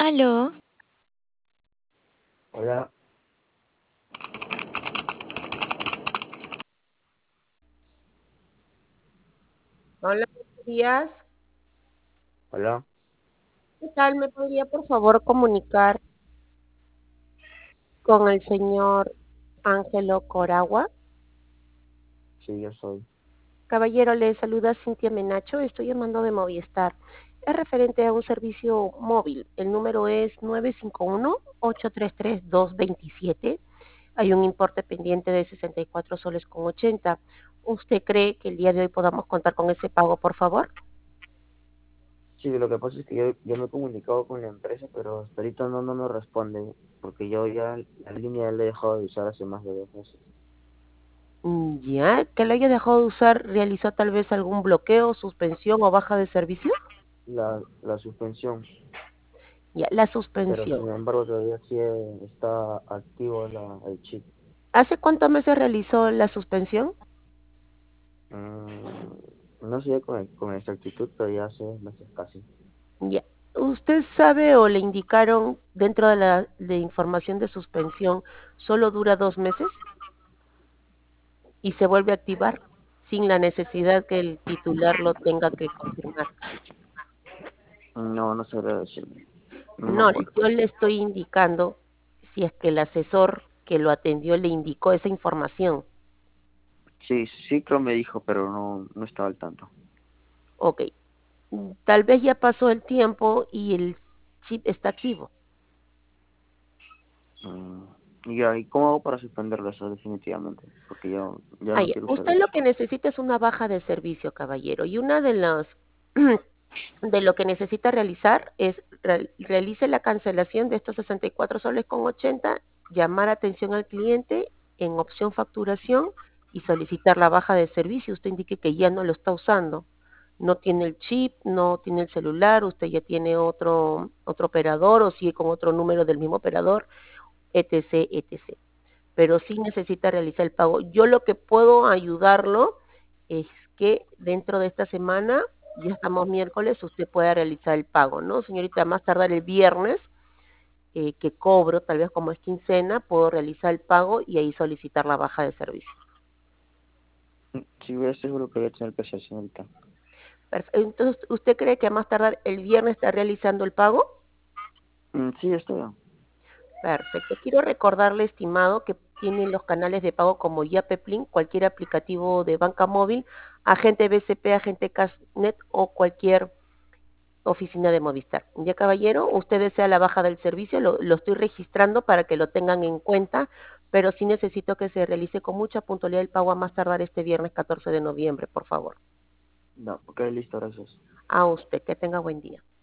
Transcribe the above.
Aló, Hola, Hola, buenos días. hola, ¿Qué tal? ¿Me podría por favor comunicar con el señor Ángelo Coragua? sí, yo soy. Caballero, le saluda Cintia Menacho. Estoy llamando de Movistar. Es referente a un servicio móvil. El número es 951-833-227. Hay un importe pendiente de 64 soles con 80. ¿Usted cree que el día de hoy podamos contar con ese pago, por favor? Sí, lo que pasa es que yo me he comunicado con la empresa, pero hasta ahorita no me responden, porque yo ya la línea la he dejado de usar hace más de 2 meses. Ya, que lo haya dejado de usar, ¿realizó tal vez algún bloqueo, suspensión o baja de servicio? La suspensión, Ya, la pero suspensión. sin embargo todavía sí está activo el chip. ¿Hace cuántos meses realizó la suspensión? No sé con exactitud, pero ya hace meses casi. Ya. ¿Usted sabe o le indicaron dentro de la de información de suspensión solo dura 2 meses y se vuelve a activar sin la necesidad que el titular lo tenga que confirmar? No sabría decirme, no me No, acuerdo. yo le estoy indicando si es que el asesor que lo atendió le indicó esa información. Sí, creo me dijo, pero no estaba al tanto. Ok, tal vez ya pasó el tiempo y el chip está activo. Mm, ¿Y cómo hago para suspenderlo eso definitivamente? Porque yo ya Ah, no ya. quiero usar Usted eso. lo que necesita es una baja de servicio, caballero. Y una de las de lo que necesita realizar es realice la cancelación de estos 64 soles con 80, llamar atención al cliente en opción facturación y solicitar la baja de servicio. Usted indique que ya no lo está usando. No tiene el chip, no tiene el celular, usted ya tiene otro operador o sigue con otro número del mismo operador, etc, etc. Pero sí necesita realizar el pago. Yo lo que puedo ayudarlo es que dentro de esta semana, ya estamos miércoles, usted pueda realizar el pago, ¿no? Señorita, más tardar el viernes, que cobro, tal vez como es quincena, puedo realizar el pago y ahí solicitar la baja de servicio. Sí, voy a seguro que voy a tener que hacer, señorita. Entonces, ¿usted cree que a más tardar el viernes está realizando el pago? Sí, está bien. Perfecto. Quiero recordarle, estimado, que tienen los canales de pago como Yapeplin, cualquier aplicativo de banca móvil, agente BCP, agente Cashnet o cualquier oficina de Movistar. Ya, caballero, usted desea la baja del servicio, lo estoy registrando para que lo tengan en cuenta, pero sí necesito que se realice con mucha puntualidad el pago a más tardar este viernes 14 de noviembre, por favor. No, ok, listo, gracias. A usted, que tenga buen día.